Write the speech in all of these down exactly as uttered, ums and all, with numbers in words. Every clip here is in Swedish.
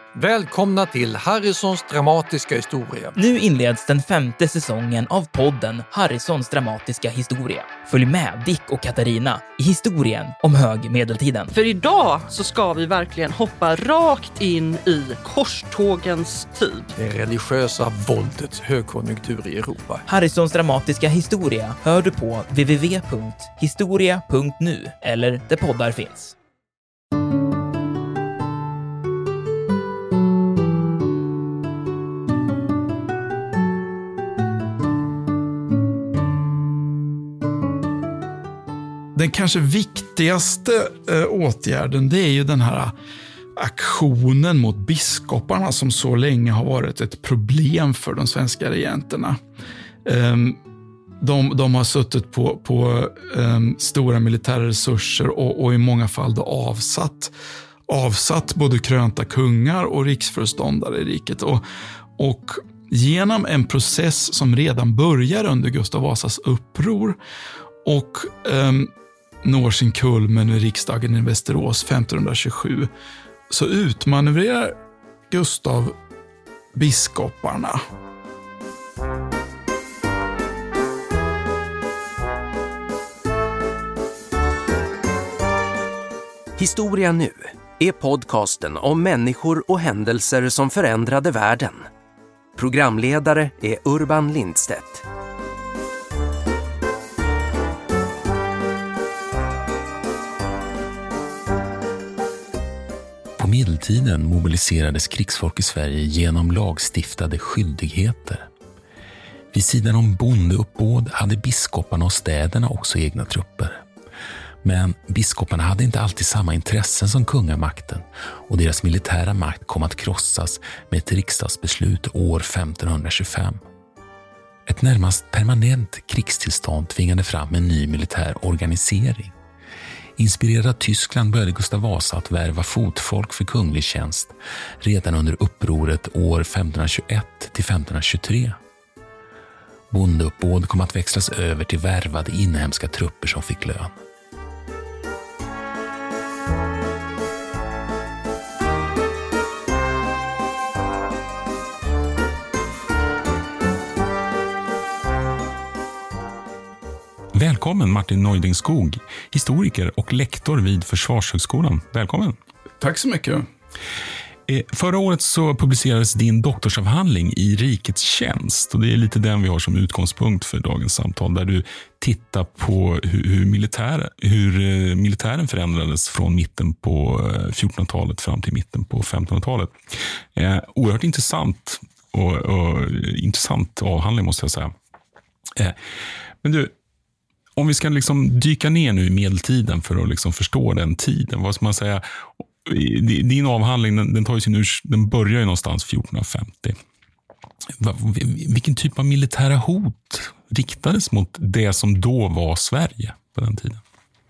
Välkomna till Harrisons dramatiska historia. Nu inleds den femte säsongen av podden Harrisons dramatiska historia. Följ med Dick och Katarina i historien om högmedeltiden. För idag så ska vi verkligen hoppa rakt in i korstågens tid. Det religiösa våldets högkonjunktur i Europa. Harrisons dramatiska historia hör du på w w w punkt historia punkt nu eller där poddar finns. Den kanske viktigaste eh, åtgärden, det är ju den här aktionen mot biskoparna som så länge har varit ett problem för de svenska regenterna. Eh, de, de har suttit på, på eh, stora militära resurser och, och i många fall då avsatt, avsatt både krönta kungar och riksföreståndare i riket. Och, och genom en process som redan börjar under Gustav Vasas uppror och eh, når sin kulmen i riksdagen i Västerås femtonhundratjugosju, så utmanövrerar Gustav biskoparna. Historia nu är podcasten om människor och händelser som förändrade världen. Programledare är Urban Lindstedt. På medeltiden mobiliserades krigsfolk i Sverige genom lagstiftade skyldigheter. Vid sidan om bondeuppbåd hade biskoparna och städerna också egna trupper. Men biskoparna hade inte alltid samma intressen som kungamakten och deras militära makt kom att krossas med ett riksdagsbeslut år femtonhundratjugofem. Ett närmast permanent krigstillstånd tvingade fram en ny militär organisering. Inspirerad av Tyskland började Gustav Vasa att värva fotfolk för kunglig tjänst redan under upproret år femtonhundratjugoett till femtonhundratjugotre. Bondeuppbåd kom att växlas över till värvade inhemska trupper som fick lön. Välkommen Martin Neudingskog, historiker och lektor vid Försvarshögskolan. Välkommen. Tack så mycket. Förra året så publicerades din doktorsavhandling i rikets tjänst och det är lite den vi har som utgångspunkt för dagens samtal, där du tittar på hur, hur, militär, hur militären förändrades från mitten på fjortonhundratalet fram till mitten på femtonhundratalet. Eh, oerhört intressant och, och intressant avhandling måste jag säga. Eh, men du, om vi ska liksom dyka ner nu i medeltiden för att liksom förstå den tiden, vad ska man säga? Din avhandling, den, den, tar ju sin urs, den börjar ju någonstans fjortonhundrafemtio. Vilken typ av militära hot riktades mot det som då var Sverige på den tiden?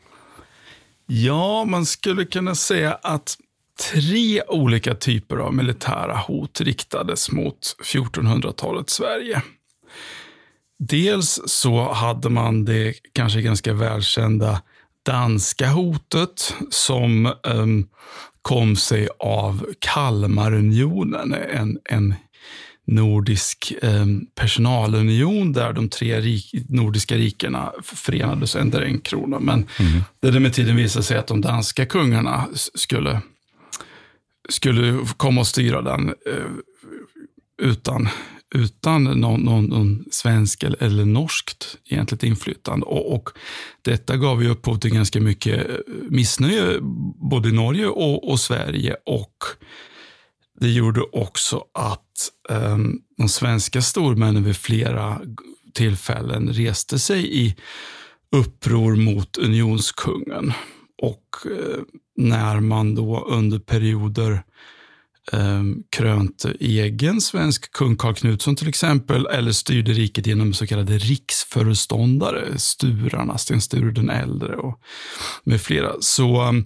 Ja, man skulle kunna säga att tre olika typer av militära hot riktades mot fjortonhundratalets Sverige. Dels så hade man det kanske ganska välkända danska hotet som um, kom sig av Kalmarunionen, en, en nordisk um, personalunion där de tre rik, nordiska rikena förenades under en krona. Men mm. det med tiden visade sig att de danska kungarna skulle, skulle komma och styra den uh, utan utan någon, någon, någon svensk eller, eller norskt egentligt inflytande. Och, och detta gav ju upphov till ganska mycket missnöje både i Norge och, och Sverige, och det gjorde också att um, de svenska stormännen vid flera tillfällen reste sig i uppror mot unionskungen. Och uh, när man då under perioder Um, krönte egen svensk kung Karl Knutsson till exempel, eller styrde riket genom så kallade riksföreståndare, Sturarna, Sten Sture den äldre och med flera, så um,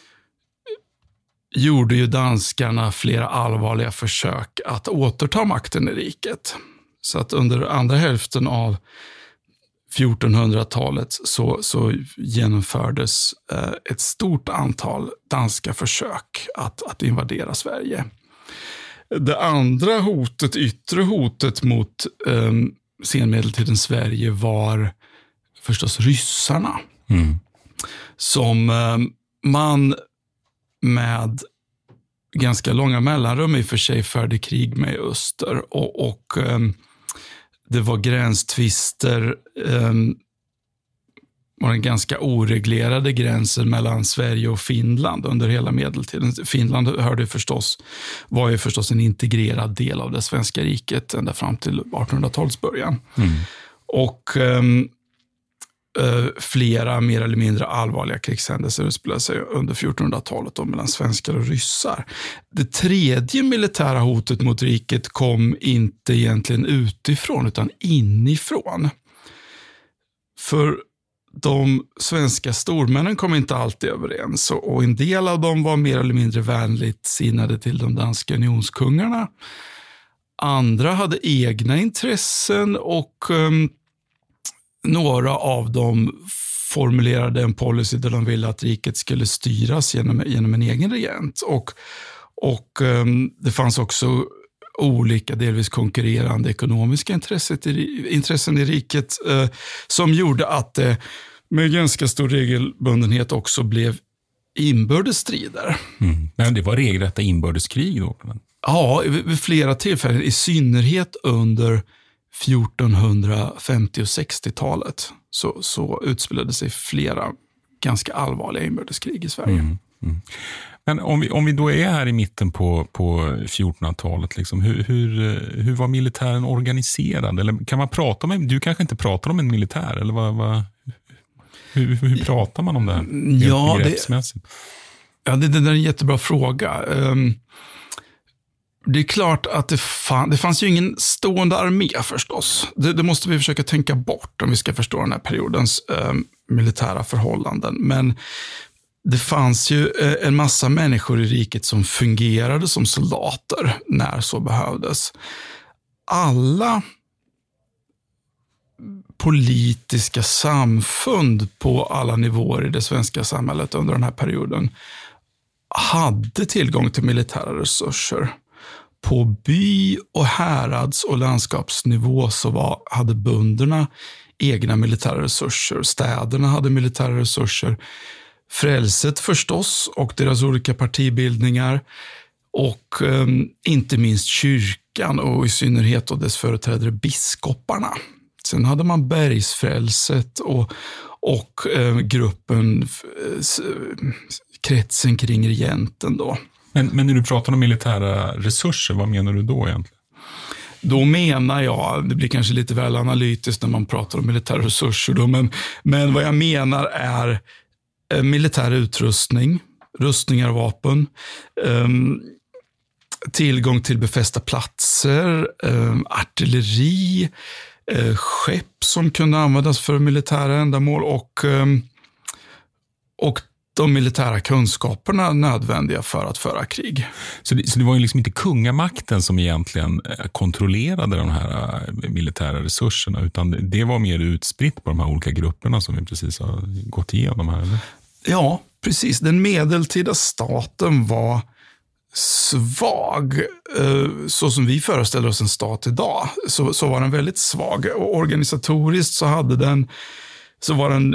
gjorde ju danskarna flera allvarliga försök att återta makten i riket. Så att under andra hälften av fjortonhundratalet så, så genomfördes eh, ett stort antal danska försök att, att invadera Sverige. Det andra hotet, yttre hotet mot eh, senmedeltidens Sverige var förstås ryssarna. Mm. Som eh, man med ganska långa mellanrum i och för sig förde krig med i öster. Och, och eh, det var gränstvister, eh, var en ganska oreglerade gränser mellan Sverige och Finland under hela medeltiden. Finland hörde förstås, var ju förstås en integrerad del av det svenska riket ända fram till artonhundratalets början. Mm. Och eh, flera mer eller mindre allvarliga krigshändelser utspelade sig under fjortonhundratalet då, mellan svenskar och ryssar. Det tredje militära hotet mot riket kom inte egentligen utifrån utan inifrån. För de svenska stormännen kom inte alltid överens och en del av dem var mer eller mindre vänligt sinnade till de danska unionskungarna. Andra hade egna intressen och um, några av dem formulerade en policy där de ville att riket skulle styras genom, genom en egen regent. Och, och um, det fanns också olika, delvis konkurrerande ekonomiska intresset i, intressen i riket eh, som gjorde att det eh, med ganska stor regelbundenhet också blev inbördesstrider. Mm. Men det var regelrätta inbördeskrig då? Ja, vid, vid flera tillfällen, i synnerhet under fjortonhundrafemtio- och sextiotalet så, så utspelade sig flera ganska allvarliga inbördeskrig i Sverige. Mm. Mm. Men om vi, om vi då är här i mitten på, på fjortonhundratalet, liksom, hur, hur, hur var militären organiserad? Eller kan man prata om, du kanske inte pratar om en militär, eller vad, vad, hur, hur pratar man om det här? Ja, det, ja det, det där är en jättebra fråga. Um, det är klart att det, fann, det fanns ju ingen stående armé förstås. Det, det måste vi försöka tänka bort om vi ska förstå den här periodens um, militära förhållanden. Men det fanns ju en massa människor i riket som fungerade som soldater när så behövdes. Alla politiska samfund på alla nivåer i det svenska samhället under den här perioden hade tillgång till militära resurser. På by- och härads- och landskapsnivå så var, hade bönderna egna militära resurser. Städerna hade militära resurser. Frälset förstås och deras olika partibildningar och eh, inte minst kyrkan och i synnerhet då dess företrädare biskoparna. Sen hade man bergsfrälset och, och eh, gruppen, eh, kretsen kring regenten då. Men, men när du pratar om militära resurser, vad menar du då egentligen? Då menar jag, det blir kanske lite väl analytiskt när man pratar om militära resurser då, men, men vad jag menar är militär utrustning, rustningar och vapen, um, tillgång till befästa platser, um, artilleri, uh, skepp som kunde användas för militära ändamål och, um, och de militära kunskaperna nödvändiga för att föra krig. Så det, så det var ju liksom inte kungamakten som egentligen kontrollerade de här militära resurserna, utan det var mer utspritt på de här olika grupperna som vi precis har gått igenom här, eller? Ja, precis. Den medeltida staten var svag. Så som vi föreställer oss en stat idag så, så var den väldigt svag. Och organisatoriskt så hade den så var den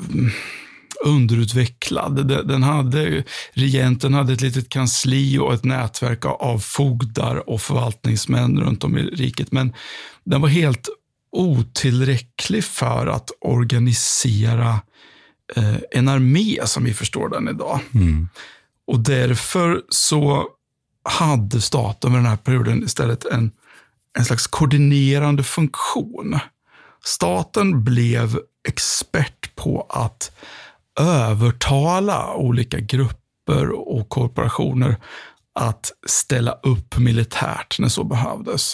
underutvecklad. Den hade, regenten hade ett litet kansli och ett nätverk av fogdar och förvaltningsmän runt om i riket. Men den var helt otillräcklig för att organisera en armé som vi förstår den idag. Mm. Och därför så hade staten vid den här perioden istället en, en slags koordinerande funktion. Staten blev expert på att övertala olika grupper och korporationer att ställa upp militärt när så behövdes.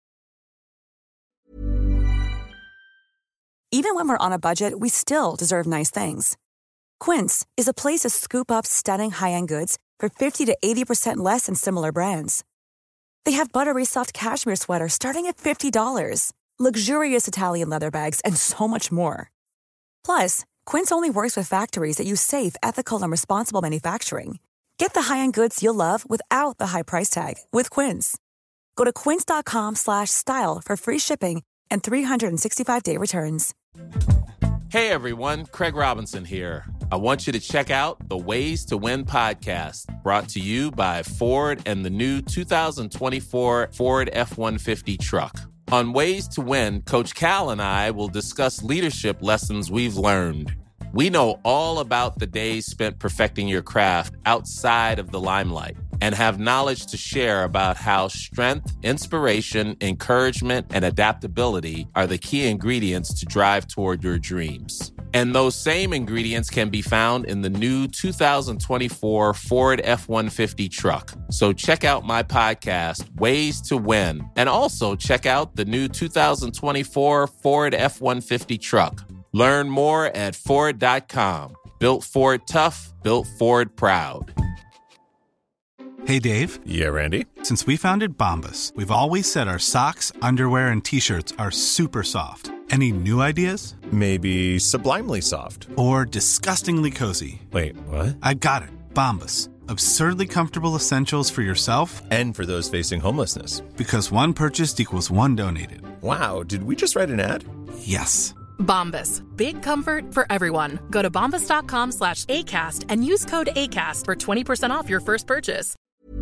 Even when we're on a budget, we still deserve nice things. Quince is a place to scoop up stunning high-end goods for fifty to eighty percent less than similar brands. They have buttery soft cashmere sweaters starting at fifty dollars, luxurious Italian leather bags, and so much more. Plus, Quince only works with factories that use safe, ethical, and responsible manufacturing. Get the high-end goods you'll love without the high price tag with Quince. Go to quince.com slash style for free shipping and three sixty-five day returns. Hey everyone, Craig Robinson here. I want you to check out the Ways to Win podcast, brought to you by Ford and the new two thousand twenty-four Ford F one fifty truck. On Ways to Win, Coach Cal and I will discuss leadership lessons we've learned. We know all about the days spent perfecting your craft outside of the limelight and have knowledge to share about how strength, inspiration, encouragement, and adaptability are the key ingredients to drive toward your dreams. And those same ingredients can be found in the new two thousand twenty-four Ford F one fifty truck. So check out my podcast, Ways to Win, and also check out the new two thousand twenty-four Ford F one fifty truck. Learn more at Ford dot com. Built Ford tough, built Ford proud. Hey, Dave. Yeah, Randy. Since we founded Bombas, we've always said our socks, underwear, and T-shirts are super soft. Any new ideas? Maybe sublimely soft. Or disgustingly cozy. Wait, what? I got it. Bombas. Absurdly comfortable essentials for yourself and for those facing homelessness. Because one purchased equals one donated. Wow, did we just write an ad? Yes. Bombas. Big comfort for everyone. Go to bombas.com slash ACAST and use code ACAST for twenty percent off your first purchase.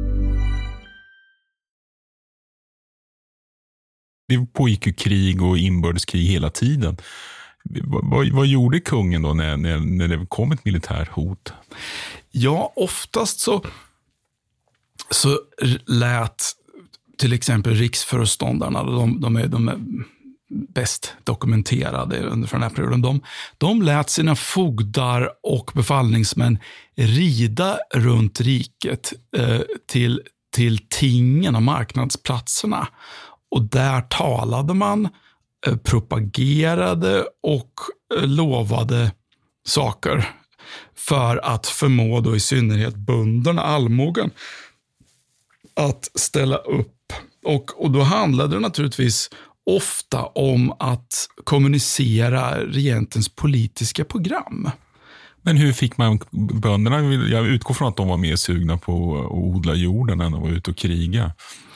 Det pågick ju krig och inbördeskrig hela tiden. Vad, vad gjorde kungen då när, när, när det kom ett militärhot? Ja, oftast så, så lät till exempel riksföreståndarna, de, de, är, de är bäst dokumenterade under den här perioden, de, de lät sina fogdar och befallningsmän rida runt riket eh, till, till tingen och marknadsplatserna. Och där talade man, eh, propagerade och eh, lovade saker för att förmå då i synnerhet bönderna, allmogen, att ställa upp. Och, och då handlade det naturligtvis ofta om att kommunicera regentens politiska program. Men hur fick man bönderna? Jag utgår från att de var mer sugna på att odla jorden än att vara ute och kriga.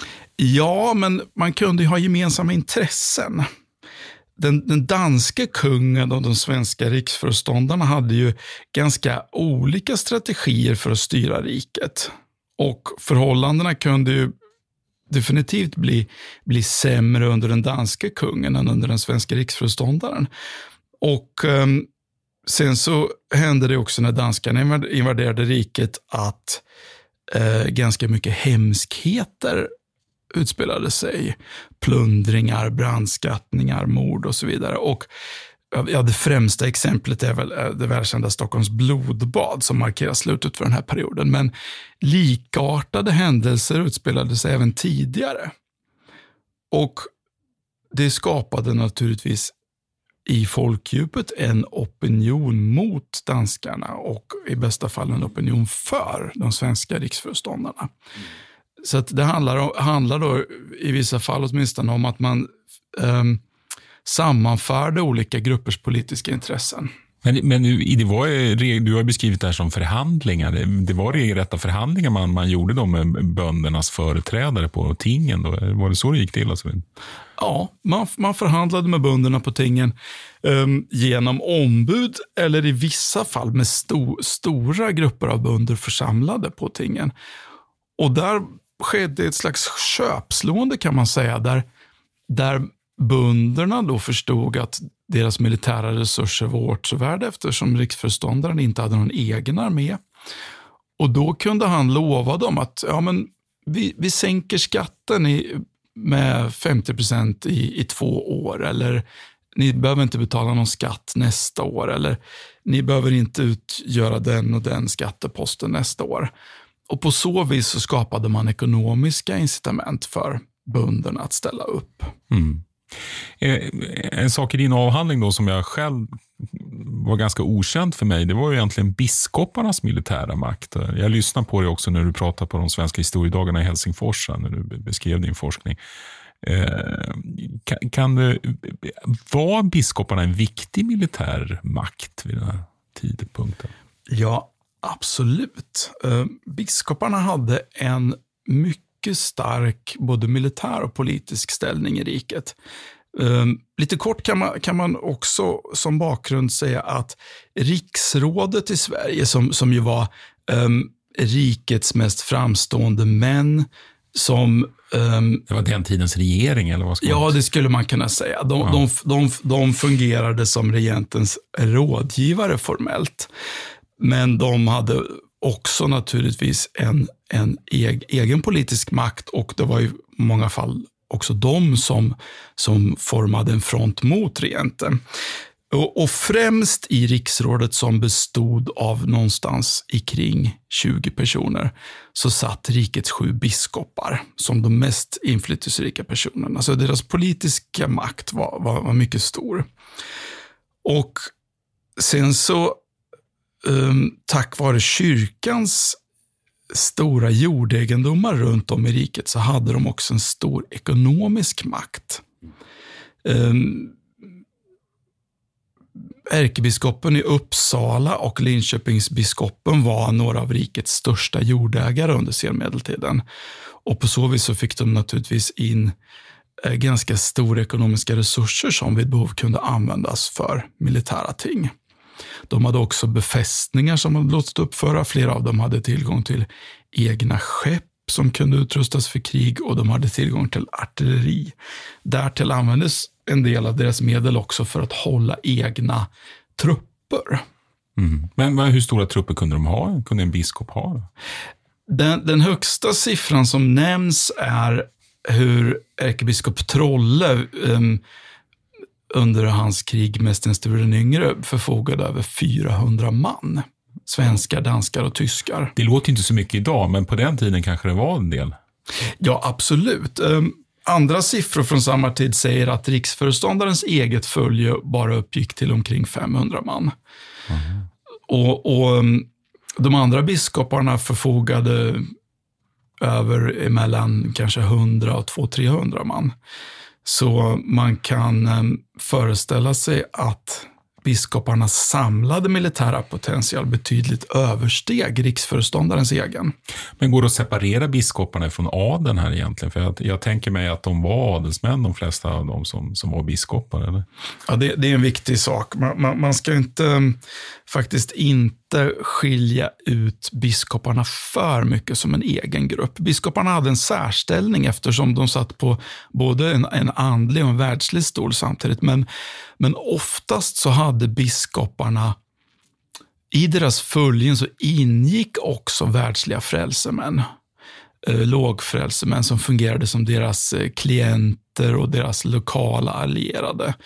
Ja, men man kunde ju ha gemensamma intressen. Den, den danska kungen och de svenska riksföreståndarna hade ju ganska olika strategier för att styra riket. Och förhållandena kunde ju definitivt bli, bli sämre under den danska kungen än under den svenska riksföreståndaren. Och eh, sen så hände det också när danskarna invaderade riket att eh, ganska mycket hemskheter utspelade sig. Plundringar, brandskattningar, mord och så vidare. Och ja, det främsta exemplet är väl det välkända Stockholms blodbad som markerar slutet för den här perioden. Men likartade händelser utspelade sig även tidigare. Och det skapade naturligtvis i folkdjupet en opinion mot danskarna och i bästa fall en opinion för de svenska riksföreståndarna. Mm. Så att det handlar, handlar då i vissa fall åtminstone om att man um, sammanförde olika gruppers politiska intressen. Men, men det var, du har beskrivit det här som förhandlingar. Det, det var regelrätta förhandlingar man, man gjorde då med böndernas företrädare på tingen. Då. Var det så det gick till? Alltså? Ja, man, man förhandlade med bönderna på tingen um, genom ombud eller i vissa fall med sto, stora grupper av bönder församlade på tingen. Och där skedde ett slags köpslående kan man säga, där, där bönderna då förstod att deras militära resurser var åtråvärda eftersom riksföreståndaren inte hade någon egen armé. Och då kunde han lova dem att ja, men vi, vi sänker skatten i, med femtio procent i, i två år, eller ni behöver inte betala någon skatt nästa år, eller ni behöver inte utgöra den och den skatteposten nästa år. Och på så vis så skapade man ekonomiska incitament för bönderna att ställa upp. Mm. En sak i din avhandling då som jag själv var ganska okänd för mig, det var ju egentligen biskoparnas militära makt. Jag lyssnade på det också när du pratade på de svenska historiedagarna i Helsingfors, när du beskrev din forskning. Kan, kan det, var biskoparna en viktig militär makt vid den här tidpunkten? Ja, absolut. Biskoparna hade en mycket mycket stark både militär och politisk ställning i riket. Um, lite kort kan man, kan man också som bakgrund säga att riksrådet i Sverige, som, som ju var um, rikets mest framstående män, som... Um, det var den tidens regering, eller vad ska man Ja, säga? det skulle man kunna säga. De, Ja. de, de, de fungerade som regentens rådgivare formellt. Men de hade också naturligtvis en, en eg, egen politisk makt, och det var i många fall också de som, som formade en front mot regenten. Och, och främst i riksrådet, som bestod av någonstans i kring tjugo personer, så satt rikets sju biskopar som de mest inflytelserika personerna. Så deras politiska makt var, var, var mycket stor. Och sen så, um, tack vare kyrkans stora jordegendomar runt om i riket, så hade de också en stor ekonomisk makt. Um, Ärkebiskopen i Uppsala och Linköpingsbiskopen var några av rikets största jordägare under senmedeltiden. Och på så vis så fick de naturligtvis in eh, ganska stora ekonomiska resurser som vid behov kunde användas för militära ting. De hade också befästningar som de låtit uppföra. Flera av dem hade tillgång till egna skepp som kunde utrustas för krig, och de hade tillgång till artilleri. Därtill användes en del av deras medel också för att hålla egna trupper. Mm. Men hur stora trupper kunde de ha? Kunde en biskop ha? Då? Den, den högsta siffran som nämns är hur ärkebiskop Trolle um, under hans krig med Sten Sture den yngre förfogade över fyrahundra man. Svenskar, danskar och tyskar. Det låter inte så mycket idag, men på den tiden kanske det var en del. Ja, absolut. Um, andra siffror från samma tid säger att riksföreståndarens eget följe bara uppgick till omkring femhundra man. Mm. Och, och um, de andra biskoparna förfogade över emellan kanske hundra och två till trehundra man. Så man kan um, föreställa sig att biskoparnas samlade militära potential betydligt översteg riksföreståndarens egen. Men går det att separera biskoparna från adeln här egentligen? För jag, jag tänker mig att de var adelsmän, de flesta av dem som, som var biskopar, eller? Ja, det, det är en viktig sak. Man, man, man ska inte, faktiskt inte skilja ut biskoparna för mycket som en egen grupp. Biskoparna hade en särställning eftersom de satt på både en, en andlig och en världslig stol samtidigt. Men, men oftast så hade biskoparna, i deras följen så ingick också världsliga frälsemän. Lågfrälsemän som fungerade som deras klienter och deras lokala allierade.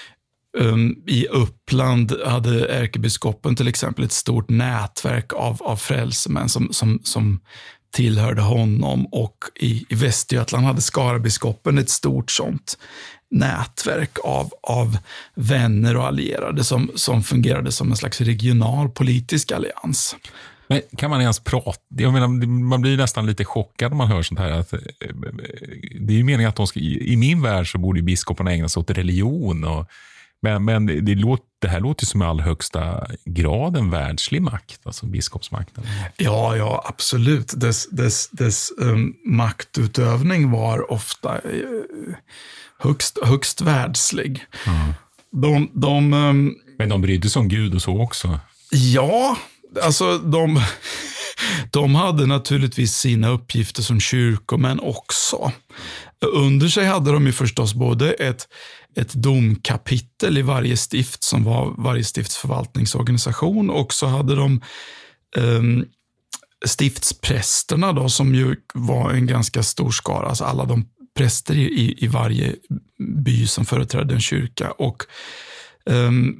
I Uppland hade ärkebiskopen till exempel ett stort nätverk av, av frälsemän som, som, som tillhörde honom, och i, i Västergötland hade Skarabiskopen ett stort sånt nätverk av, av vänner och allierade som, som fungerade som en slags regional politisk allians. Men kan man ens prata? Jag menar, man blir nästan lite chockad när man hör sånt här. Att, det är ju meningen att de ska, i min värld så borde biskoparna ägna sig åt religion. Och, men men det, låter, det här låter som i all högsta grad en världslig makt, alltså biskopsmakten. Ja, ja, absolut. Dess, dess, dess um, maktutövning var ofta uh, högst, högst världslig. Mm. De, de, um, men de brydde sig om Gud och så också. Ja, alltså de, de hade naturligtvis sina uppgifter som kyrkomän också. Under sig hade de ju förstås både ett, ett domkapitel i varje stift som var varje stifts förvaltningsorganisation, och så hade de um, stiftsprästerna då, som ju var en ganska stor skara, alltså alla de präster i, i varje by som företrädde en kyrka, och um,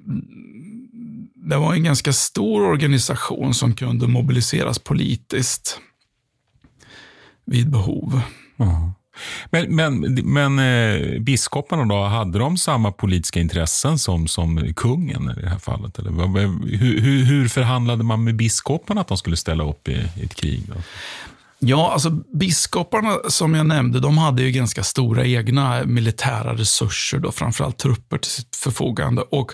det var en ganska stor organisation som kunde mobiliseras politiskt vid behov. Mm. Men, men, men eh, biskoparna då, hade de samma politiska intressen som, som kungen i det här fallet? Eller? Hur, hur, hur förhandlade man med biskoparna att de skulle ställa upp i, i ett krig då? Ja, alltså biskoparna som jag nämnde, de hade ju ganska stora egna militära resurser då, framförallt trupper till sitt förfogande, och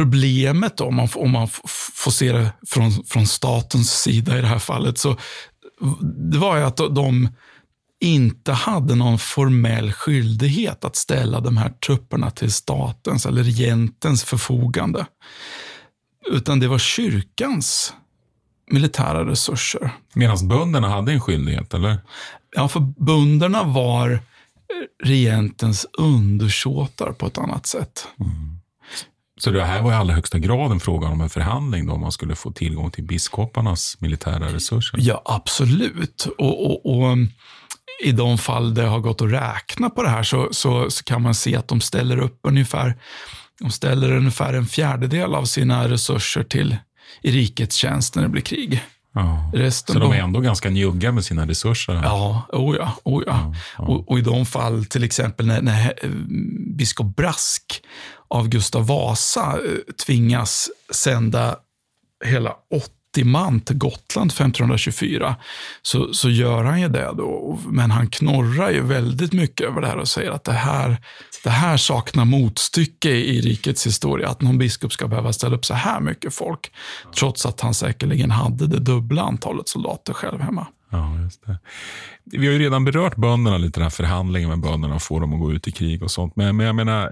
problemet då, om man, om man f- får se det från, från statens sida i det här fallet, så det var ju att de inte hade någon formell skyldighet att ställa de här trupperna till statens eller regentens förfogande. Utan det var kyrkans militära resurser. Medan bönderna hade en skyldighet, eller? Ja, för bönderna var regentens undersåtar på ett annat sätt. Mm. Så det här var i allra högsta grad en fråga om en förhandling då, om man skulle få tillgång till biskoparnas militära resurser? Ja, absolut. Och, och, och i de fall det har gått att räkna på det här så, så, så kan man se att de ställer upp ungefär, de ställer ungefär en fjärdedel av sina resurser till i rikets tjänst när det blir krig. Ja. Resten så de är då, ändå ganska njugga med sina resurser? Ja, oh ja, oh ja. ja, ja. Och, och i de fall till exempel när, när biskop Brask av Gustav Vasa tvingas sända hela åttio man till Gotland femtonhundratjugofyra så, så gör han ju det då. Men han knorrar ju väldigt mycket över det här och säger att det här, det här saknar motstycke i rikets historia. Att någon biskop ska behöva ställa upp så här mycket folk trots att han säkerligen hade det dubbla antalet soldater själv hemma. Ja, just det. Vi har ju redan berört bönderna lite, den här förhandlingen med bönderna och få dem att gå ut i krig och sånt. Men, men jag menar,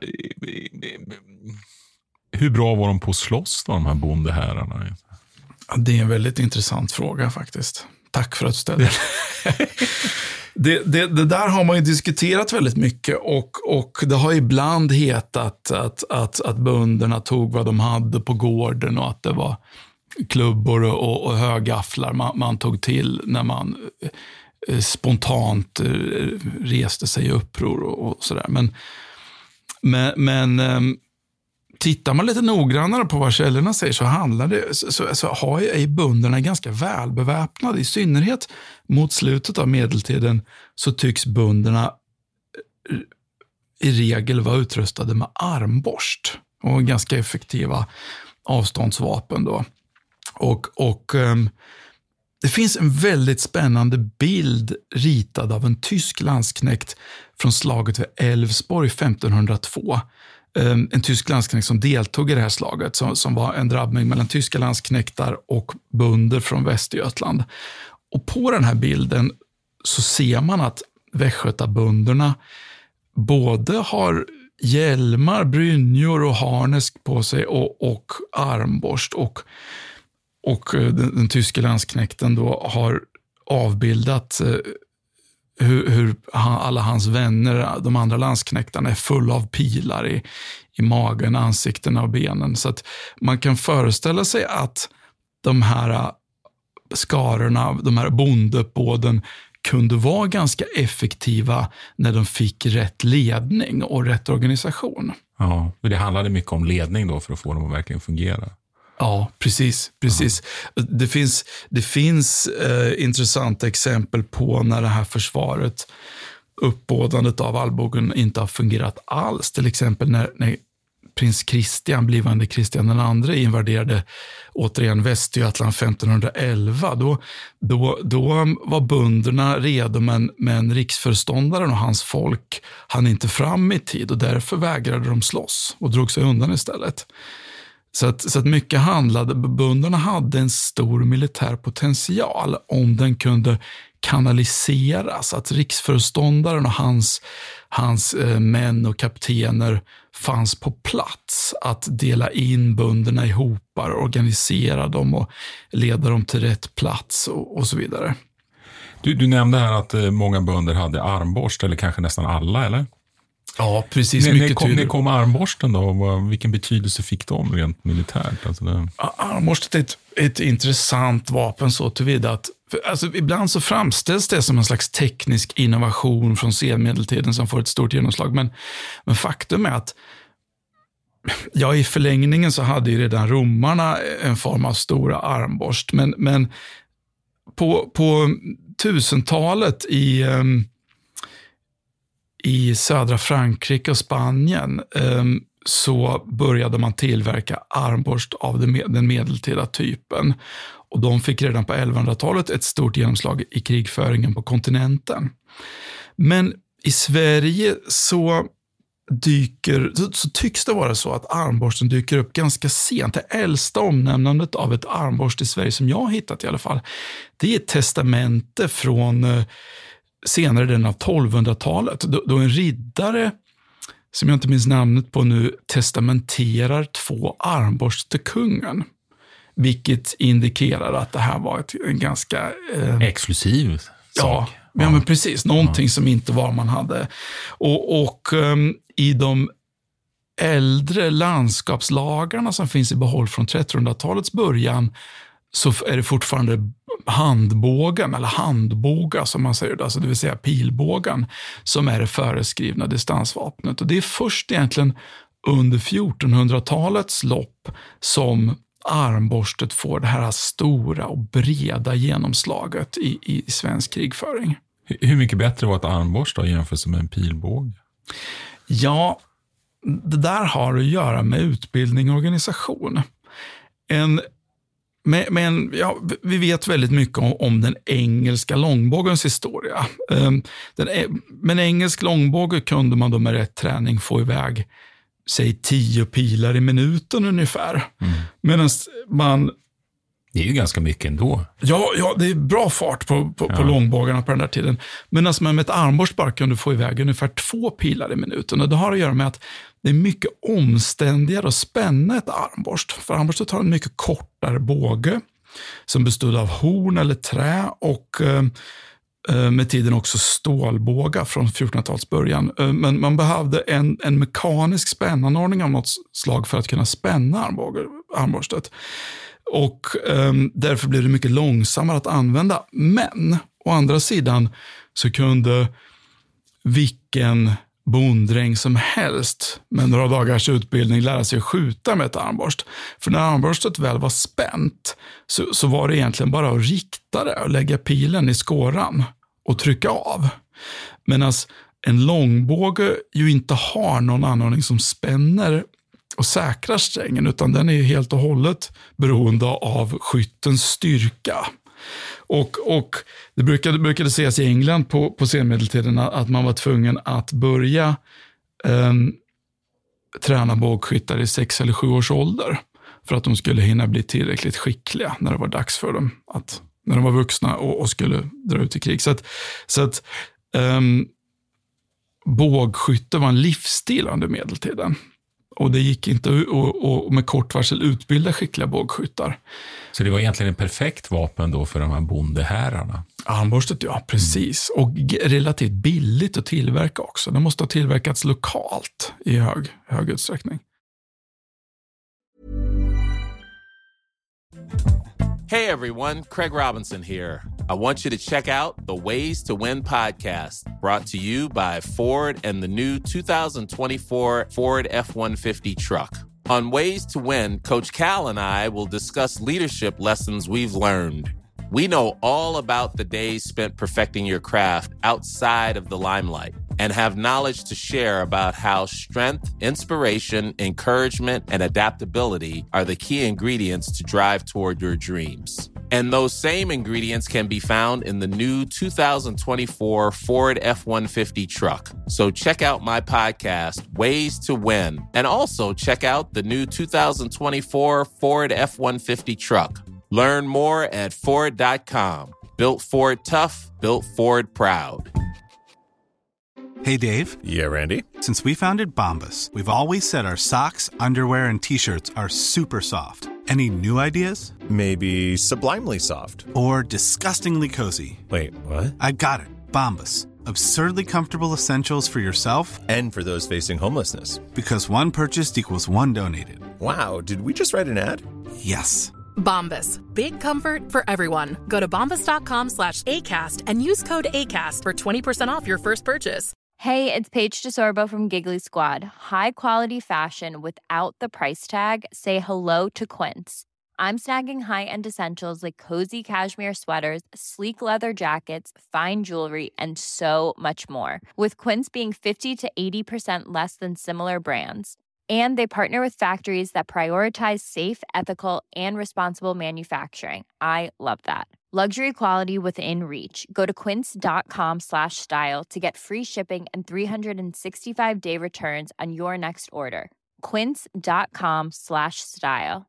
hur bra var de på att slåss då, de här bondeherrarna? Det är en väldigt intressant fråga faktiskt. Tack för att du ställde det, det. Det där har man ju diskuterat väldigt mycket och, och det har ibland hetat att, att, att bönderna tog vad de hade på gården och att det var klubbor och, och högafflar man, man tog till när man eh, spontant eh, reste sig i uppror och, och sådär. Men, men, men eh, tittar man lite noggrannare på vad källorna säger så handlar det så, så, så har ju bönderna ganska välbeväpnade. I synnerhet mot slutet av medeltiden så tycks bönderna i regel vara utrustade med armborst och ganska effektiva avståndsvapen då. Och, och um, det finns en väldigt spännande bild ritad av en tysk landsknekt från slaget vid Älvsborg femtonhundratvå. Um, en tysk landsknekt som deltog i det här slaget som, som var en drabbning mellan tyska landsknektar och bönder från Västergötland. Och på den här bilden så ser man att västgötabönderna både har hjälmar, brynjor och harnesk på sig och, och armborst och Och den, den tyska landsknekten då har avbildat eh, hur, hur han, alla hans vänner, de andra landsknektarna, är fulla av pilar i, i magen, ansiktena och benen. Så att man kan föreställa sig att de här skarorna, de här bondeuppbåden kunde vara ganska effektiva när de fick rätt ledning och rätt organisation. Ja, det handlade mycket om ledning då för att få dem att verkligen fungera. Ja, precis. precis. Ja. Det finns, det finns eh, intressanta exempel på när det här försvaret, uppbådandet av Albogen, inte har fungerat alls. Till exempel när, när prins Kristian, blivande Kristian den andre, invaderade återigen Västergötland femtonhundraelva. Då, då, då var bönderna redo, men, men riksföreståndaren och hans folk hann inte fram i tid och därför vägrade de slåss och drog sig undan istället. Så att, så att mycket handlade, bönderna hade en stor militär potential om den kunde kanaliseras, att riksföreståndaren och hans, hans eh, män och kaptener fanns på plats att dela in bönderna i hopar, organisera dem och leda dem till rätt plats och, och så vidare. Du, du nämnde här att eh, många bönder hade armborst, eller kanske nästan alla, eller? Ja, precis. När, mycket när, kom, tyder. när kom armborsten då? Vilken betydelse fick de rent militärt? Alltså det... Armborstet är ett, ett intressant vapen så tillvida att alltså, ibland så framställs det som en slags teknisk innovation från senmedeltiden som får ett stort genomslag. Men, men faktum är att ja, i förlängningen så hade ju redan romarna en form av stora armborst. Men, men på, på tusentalet i... Um, I södra Frankrike och Spanien um, så började man tillverka armborst av den, med, den medeltida typen. Och de fick redan på elvahundratalet ett stort genomslag i krigföringen på kontinenten. Men i Sverige så dyker, så, så tycks det vara så att armborsten dyker upp ganska sent. Det äldsta omnämnandet av ett armborst i Sverige som jag har hittat i alla fall, det är ett testamente från eh, senare den av tolvhundratalet. Då, då en riddare, som jag inte minns namnet på nu, testamenterar två armborst till kungen. Vilket indikerar att det här var ett, en ganska... Eh, exklusiv sak. Ja, ja, men precis. Någonting ja. som inte var man hade. Och, och um, i de äldre landskapslagarna som finns i behåll från trettonhundratalets början så är det fortfarande handbågen eller handboga som man säger, alltså det vill säga pilbågen, som är det föreskrivna distansvapnet. Och det är först egentligen under fjortonhundratalets lopp som armborstet får det här stora och breda genomslaget i, i svensk krigföring. Hur mycket bättre var ett armborst då jämfört med en pilbåge? Ja, det där har att göra med utbildning och organisation. En, men, men ja, vi vet väldigt mycket om, om den engelska långbågens historia. Um, den, med en engelsk långbåge kunde man då med rätt träning få iväg säg tio pilar i minuten ungefär. Mm. Medan man... Det är ju ganska mycket ändå. Ja, ja det är bra fart på, på, ja. på långbågarna på den där tiden. Medan man med ett armborst bara kunde få iväg ungefär två pilar i minuten. Och det har att göra med att det är mycket omständigare att spänna ett armborst. För armborstet har en mycket kortare båge som bestod av horn eller trä och... Eh, med tiden också stålbågar från fjortonhundratalets början. Men man behövde en, en mekanisk spännanordning av något slag för att kunna spänna armbågar, armborstet. Och um, därför blev det mycket långsammare att använda. Men å andra sidan så kunde vilken bonddräng som helst med några dagars utbildning lära sig att skjuta med ett armborst. För när armborstet väl var spänt så, så var det egentligen bara att rikta det och lägga pilen i skåran och trycka av. Medan en långbåge ju inte har någon anordning som spänner och säkrar strängen, utan den är ju helt och hållet beroende av skyttens styrka. Och, och det brukade, brukade ses i England på, på senmedeltiden att man var tvungen att börja eh, träna bågskyttar i sex eller sju års ålder för att de skulle hinna bli tillräckligt skickliga när det var dags för dem att, när de var vuxna och, och skulle dra ut i krig. Så att, så att eh, bågskytte var en livsstil under medeltiden. Och det gick inte att med kort varsel utbilda skickliga bågskyttar. Så det var egentligen en perfekt vapen då för de här bondehärarna? Armborstet, ja, precis. Mm. Och relativt billigt att tillverka också. Det måste ha tillverkats lokalt i hög, hög utsträckning. Hey everyone, Craig Robinson here. I want you to check out the Ways to Win podcast, brought to you by Ford and the new two thousand twenty-four Ford F one fifty truck. On Ways to Win, Coach Cal and I will discuss leadership lessons we've learned. We know all about the days spent perfecting your craft outside of the limelight and have knowledge to share about how strength, inspiration, encouragement, and adaptability are the key ingredients to drive toward your dreams. And those same ingredients can be found in the new two thousand twenty-four Ford F one fifty truck. So check out my podcast, Ways to Win, and also check out the new two thousand twenty-four Ford F one fifty truck. Learn more at Ford dot com. Built Ford tough, built Ford proud. Hey, Dave. Yeah, Randy. Since we founded Bombas, we've always said our socks, underwear, and T-shirts are super soft. Any new ideas? Maybe sublimely soft. Or disgustingly cozy. Wait, what? I got it. Bombas. Absurdly comfortable essentials for yourself and for those facing homelessness. Because one purchased equals one donated. Wow, did we just write an ad? Yes. Bombas. Big comfort for everyone. Go to bombas dot com slash ACAST and use code ACAST for twenty percent off your first purchase. Hey, it's Paige DeSorbo from Giggly Squad. High quality fashion without the price tag. Say hello to Quince. I'm snagging high-end essentials like cozy cashmere sweaters, sleek leather jackets, fine jewelry, and so much more. With Quince being fifty to eighty percent less than similar brands. And they partner with factories that prioritize safe, ethical, and responsible manufacturing. I love that. Luxury quality within reach. Go to quince.com slash style to get free shipping and three sixty-five day returns on your next order. Quince.com slash style.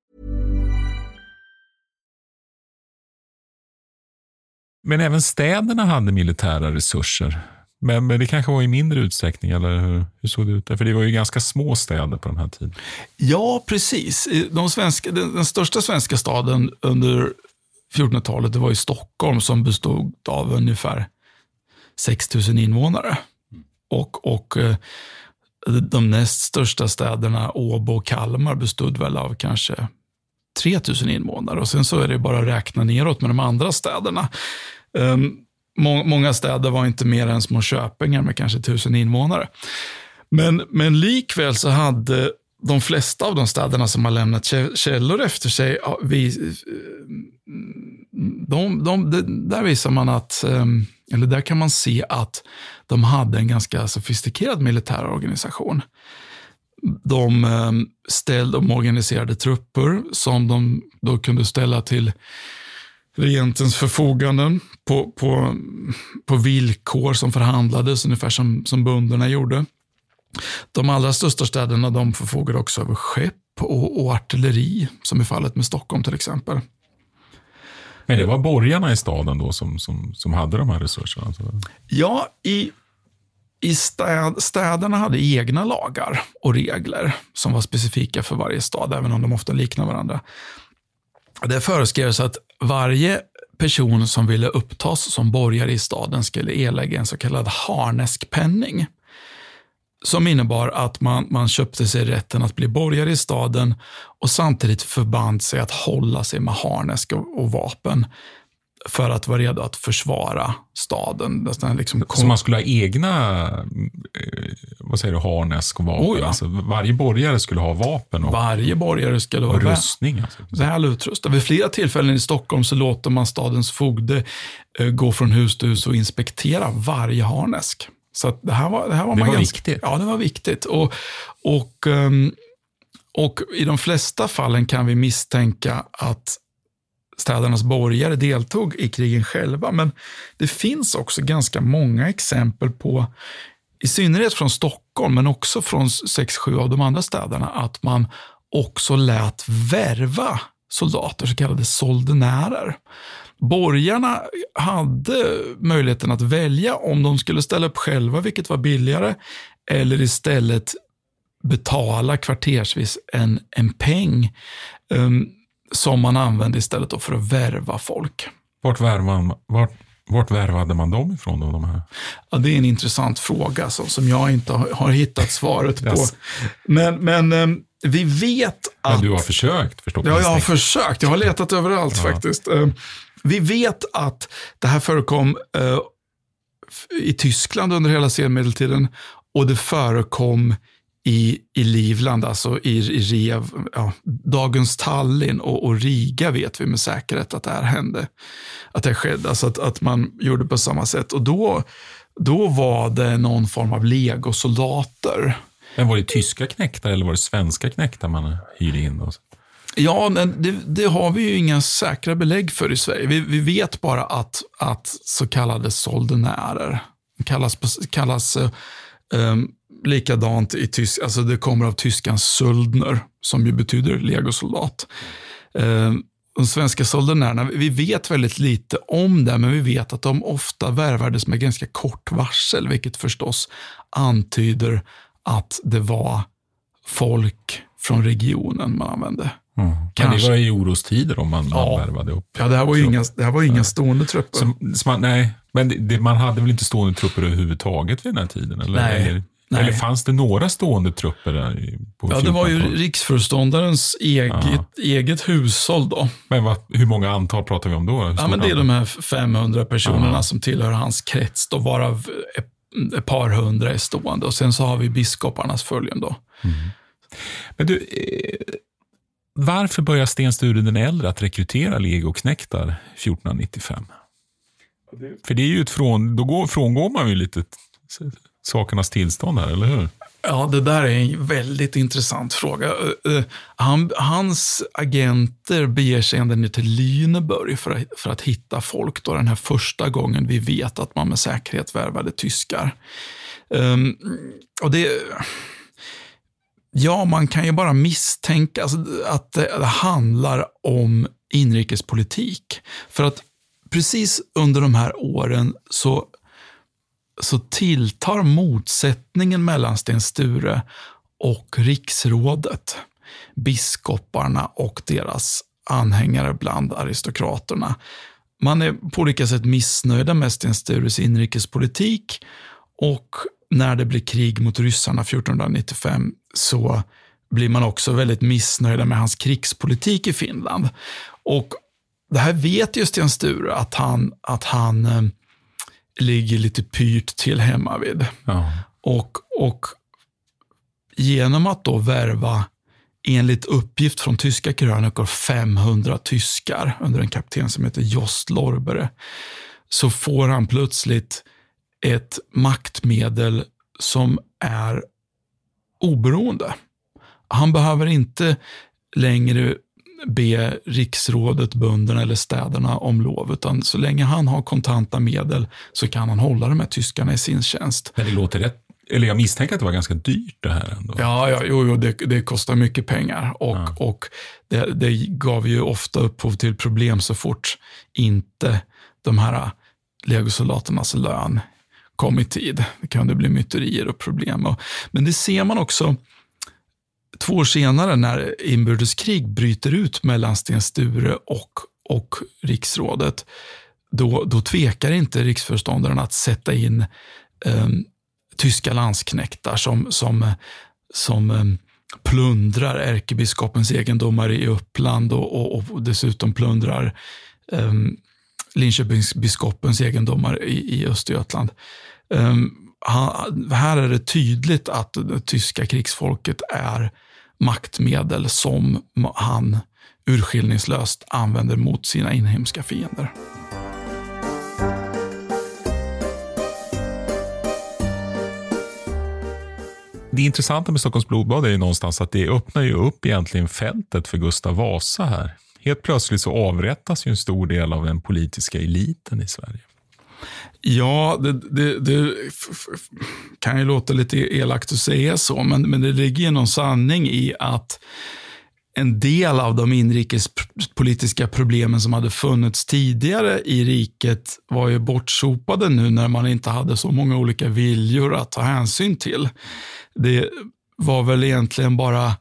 Men även städerna hade militära resurser. Men, men det kanske var i mindre utsträckning, eller hur, hur såg det ut där? För det var ju ganska små städer på den här tiden. Ja, precis. De svenska, den, den största svenska staden under fjortonhundratalet, det var ju Stockholm, som bestod av ungefär sex tusen invånare. Och, och de näst största städerna, Åbo och Kalmar, bestod väl av kanske tre tusen invånare. Och sen så är det bara att räkna neråt med de andra städerna. Um, må, många städer var inte mer än små köpingar med kanske tusen invånare. Men, men likväl så hade de flesta av de städerna som har lämnat källor efter sig, vi, de, de, de, där visar man att, eller där kan man se att de hade en ganska sofistikerad militär organisation. De ställde de organiserade trupper som de då kunde ställa till regentens förfoganden på, på, på villkor som förhandlades, ungefär som, som bönderna gjorde. De allra största städerna, de förfogade också över skepp och, och artilleri, som i fallet med Stockholm till exempel. Men det var borgarna i staden då som, som, som hade de här resurserna? Alltså. Ja, i, i städ, städerna hade egna lagar och regler som var specifika för varje stad, även om de ofta liknar varandra. Det föreskrevs att varje person som ville upptas som borgare i staden skulle erlägga en så kallad harneskpenning, som innebar att man, man köpte sig rätten att bli borgare i staden och samtidigt förband sig att hålla sig med harnesk och, och vapen för att vara redo att försvara staden. Liksom så man skulle ha egna eh, vad säger du, harnesk och vapen? Oh ja. Alltså, varje borgare skulle ha vapen och, varje borgare skulle och vara rustning. Väl, alltså. väl utrustad. Vid flera tillfällen i Stockholm så låter man stadens fogde eh, gå från hus till hus och inspektera varje harnesk. Så att det här var, det här var, det man var ganska, viktigt. Ja, det var viktigt. Och, och, och i de flesta fallen kan vi misstänka att städernas borgare deltog i krigen själva. Men det finns också ganska många exempel på, i synnerhet från Stockholm, men också från sex sju av de andra städerna, att man också lät värva soldater, så kallade soldenärer. Borgarna hade möjligheten att välja om de skulle ställa upp själva, vilket var billigare, eller istället betala kvartersvis en, en peng um, som man använde istället då för att värva folk. Vart värvade, vart, vart värvade man dem ifrån då? De här? Ja, det är en intressant fråga som, som jag inte har, har hittat svaret på. Yes. Men, men um, vi vet att... Men du har försökt, förstår Ja, jag har försökt. Jag har letat överallt ja. faktiskt. Um, Vi vet att det här förekom eh, i Tyskland under hela senmedeltiden, och det förekom i, i Livland, alltså i, i Rev, ja, dagens Tallinn och, och Riga vet vi med säkerhet att det här hände. Att det skedde, alltså att, att man gjorde på samma sätt. Och då, då var det någon form av legosoldater. Men var det tyska knäktar eller var det svenska knäktar man hyrde in då? Ja, men det, det har vi ju inga säkra belägg för i Sverige. Vi, vi vet bara att, att så kallade soldenärer kallas, kallas um, likadant i tysk, alltså det kommer av tyskans söldner, som ju betyder legosoldat. Um, de svenska soldenärerna, vi vet väldigt lite om det, men vi vet att de ofta värvades med ganska kort varsel, vilket förstås antyder att det var folk från regionen man använde. Mm. Men det var i orostider om man, ja. man värvade upp. Ja, det här var ju inga, det här var inga stående trupper. Så, så man, nej, men det, det, man hade väl inte stående trupper överhuvudtaget vid den här tiden? Eller, nej, eller, nej. eller fanns det några stående trupper där? På ja, det var ju riksföreståndarens eget, eget hushåll då. Men vad, hur många antal pratar vi om då? Ja, men det är de här femhundra personerna ja. som tillhör hans krets då, varav ett, ett par hundra är stående. Och sen så har vi biskoparnas följen då. Mm. Men du... Eh, Varför börjar Sten Sture den äldre att rekrytera legoknäktar fjortonhundranittiofem? För det är ju ett från, då går, frångår man ju lite sakernas tillstånd här, eller hur? Ja, det där är en väldigt intressant fråga. Han, hans agenter beger sig ända ner till Lüneburg för att, för att hitta folk. Då den här första gången vi vet att man med säkerhet värvade tyskar. Um, och det... Ja, man kan ju bara misstänka alltså, att det handlar om inrikespolitik. För att precis under de här åren så, så tilltar motsättningen mellan Sten Sture och riksrådet, biskoparna och deras anhängare bland aristokraterna. Man är på olika sätt missnöjda med Sten Stures inrikespolitik, och när det blir krig mot ryssarna fjortonhundranittiofem så blir man också väldigt missnöjda med hans krigspolitik i Finland. Och det här vet ju Sten Sture att han, att han eh, ligger lite pyrt till hemma vid. Ja. Och, och genom att då värva, enligt uppgift från tyska krönikor, femhundra tyskar under en kapten som heter Jost Lorbere, så får han plötsligt ett maktmedel som är oberoende. Han behöver inte längre be riksrådet, bönderna eller städerna om lov, utan så länge han har kontanta medel så kan han hålla de här tyskarna i sin tjänst. Men det låter rätt, eller jag misstänker att det var ganska dyrt det här ändå. Ja, ja jo, jo, det, det kostar mycket pengar och, ja. och det, det gav ju ofta upphov till problem så fort inte de här legosoldaternas lön kom i tid. Det kunde bli myterier och problem. Och, men det ser man också två år senare när inbördeskrig bryter ut mellan Sten Sture och, och riksrådet. Då, då tvekar inte riksföreståndaren att sätta in um, tyska landsknektar som, som, som um, plundrar ärkebiskopens egendomar i Uppland och, och, och dessutom plundrar um, Linköpingsbiskopens egendomar i, i Östergötland. Um, han, här är det tydligt att det tyska krigsfolket är maktmedel som han urskillningslöst använder mot sina inhemska fiender. Det intressanta med Stockholms blodbad är ju någonstans att det öppnar ju upp egentligen fältet för Gustav Vasa här. Helt plötsligt så avrättas ju en stor del av den politiska eliten i Sverige. Ja, det, det, det kan ju låta lite elakt att säga så, men, men det ligger ju någon sanning i att en del av de inrikespolitiska problemen som hade funnits tidigare i riket var ju bortsopade nu när man inte hade så många olika viljor att ta hänsyn till. Det var väl egentligen bara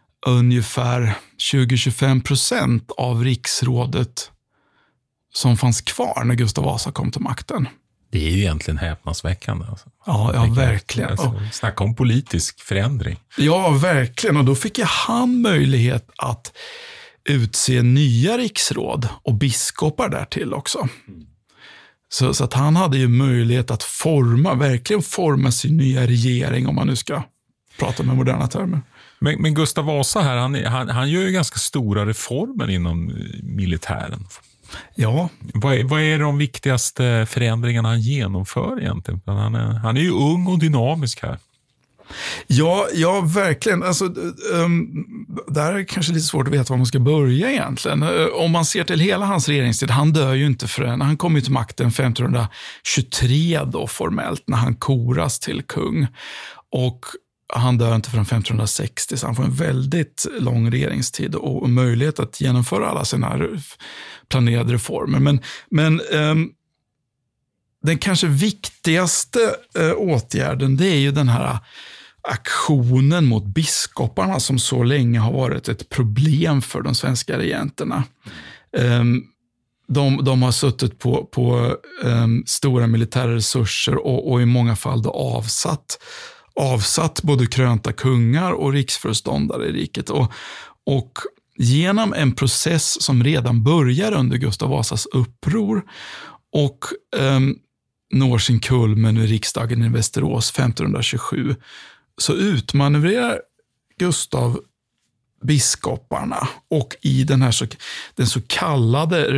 ungefär tjugo till tjugofem procent av riksrådet som fanns kvar när Gustav Vasa kom till makten. Det är ju egentligen häpnadsväckande. Alltså. Ja, ja verkligen. Alltså, snacka om politisk förändring. Ja, verkligen. Och då fick ju han möjlighet att utse nya riksråd och biskopar därtill också. Mm. Så, så att han hade ju möjlighet att forma, verkligen forma sin nya regering, om man nu ska prata med moderna termer. Men, men Gustav Vasa här, han, han, han gör ju ganska stora reformer inom militären. Ja. Vad är, vad är de viktigaste förändringarna han genomför egentligen? Han är, han är ju ung och dynamisk här. Ja, ja verkligen. Alltså, um, där är det kanske lite svårt att veta var man ska börja egentligen. Uh, om man ser till hela hans regeringstid, han dör ju inte förrän, han kom ju till makten femtonhundratjugotre då formellt, när han koras till kung. Och han dör inte förrän femtonhundrasextio, så han får en väldigt lång regeringstid och möjlighet att genomföra alla sina planerade reformer. Men, men um, den kanske viktigaste uh, åtgärden, det är ju den här aktionen mot biskoparna som så länge har varit ett problem för de svenska regenterna. Um, de, de har suttit på, på um, stora militära resurser och, och i många fall då avsatt avsatt både krönta kungar och riksföreståndare i riket. Och, och genom en process som redan börjar under Gustav Vasas uppror och um, når sin kulmen i riksdagen i Västerås femtonhundratjugosju, så utmanövrerar Gustav biskoparna, och i den här så, den så kallade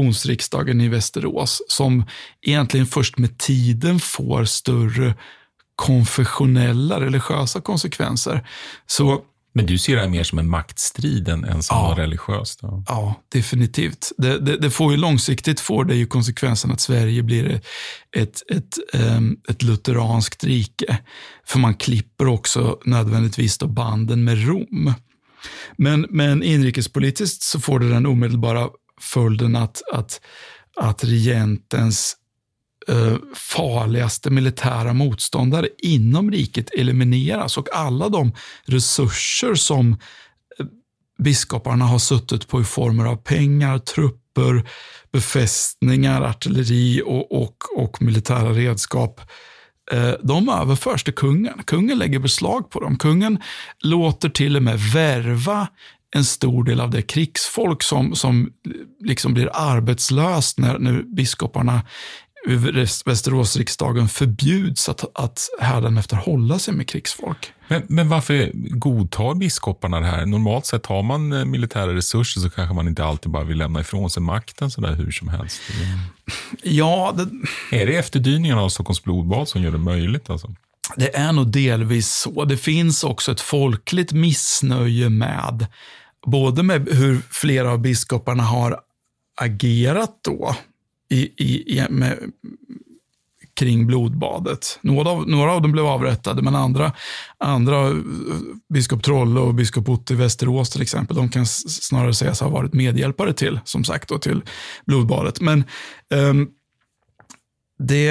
reformationsriksdagen i Västerås, som egentligen först med tiden får större konfessionella, religiösa konsekvenser. Så, men du ser det mer som en maktstrid än som ja, religiöst? Då. Ja, definitivt. Det, det, det får ju långsiktigt får det ju konsekvensen att Sverige blir ett, ett, ett, um, ett lutheranskt rike. För man klipper också nödvändigtvis då banden med Rom. Men, men inrikespolitiskt så får det den omedelbara följden att, att, att regentens uh, farligaste militära motståndare inom riket elimineras, och alla de resurser som uh, biskoparna har suttit på i former av pengar, trupper, befästningar, artilleri och, och, och militära redskap, de överförs till kungen. Kungen lägger beslag på dem. Kungen låter till och med värva en stor del av det krigsfolk som, som liksom blir arbetslöst när, när biskoparna i Västeråsriksdagen förbjuds att, att hädanefter hålla sig med krigsfolk. Men, men varför godtar biskoparna det här? Normalt sett har man militära resurser så kanske man inte alltid bara vill lämna ifrån sig makten så där hur som helst. Ja, det... Är det efterdyningarna av Stockholms blodbad som gör det möjligt alltså? Det är nog delvis så. Det finns också ett folkligt missnöje med både med hur flera av biskoparna har agerat då i, i, i, med, kring blodbadet. Några av, några av dem blev avrättade, men andra, andra biskop Trolle och biskop Otto i Västerås till exempel, de kan snarare sägas ha varit medhjälpare till, som sagt, då, till blodbadet. Men um, det,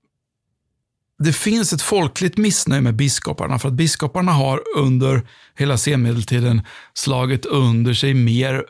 det finns ett folkligt missnöje med biskoparna, för att biskoparna har under hela senmedeltiden slagit under sig mer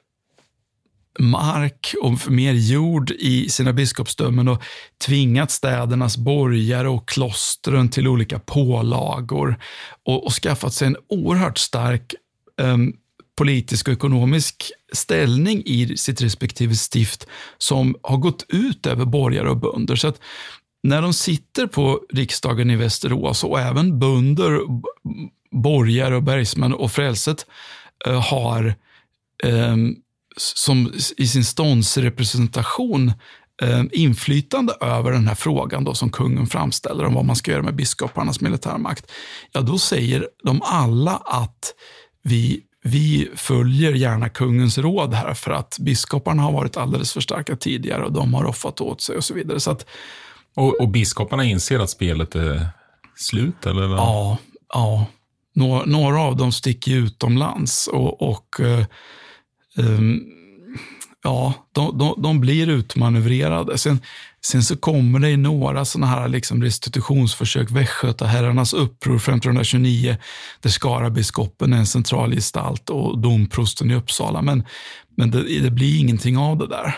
mark och mer jord i sina biskopsdömen och tvingat städernas borgare och klostren till olika pålagor och, och skaffat sig en oerhört stark um, politisk och ekonomisk ställning i sitt respektive stift som har gått ut över borgare och bönder. Så att när de sitter på riksdagen i Västerås och även bönder, borgare och bergsmän och frälset uh, har um, som i sin ståndsrepresentation eh, inflytande över den här frågan då, som kungen framställer om vad man ska göra med biskoparnas militärmakt, ja då säger de alla att vi, vi följer gärna kungens råd här för att biskoparna har varit alldeles för starka tidigare och de har offat åt sig och så vidare. Så att, och, och biskoparna inser att spelet är slut? Eller? Ja, ja. Några, några av dem sticker utomlands och, och Um, ja, de, de, de blir utmanövrerade. Sen, sen så kommer det i några sådana här liksom restitutionsförsök, Västgöta herrarnas uppror femtonhundratjugonio, där Skarabiskopen är en central gestalt och domprosten i Uppsala. Men, men det, det blir ingenting av det där.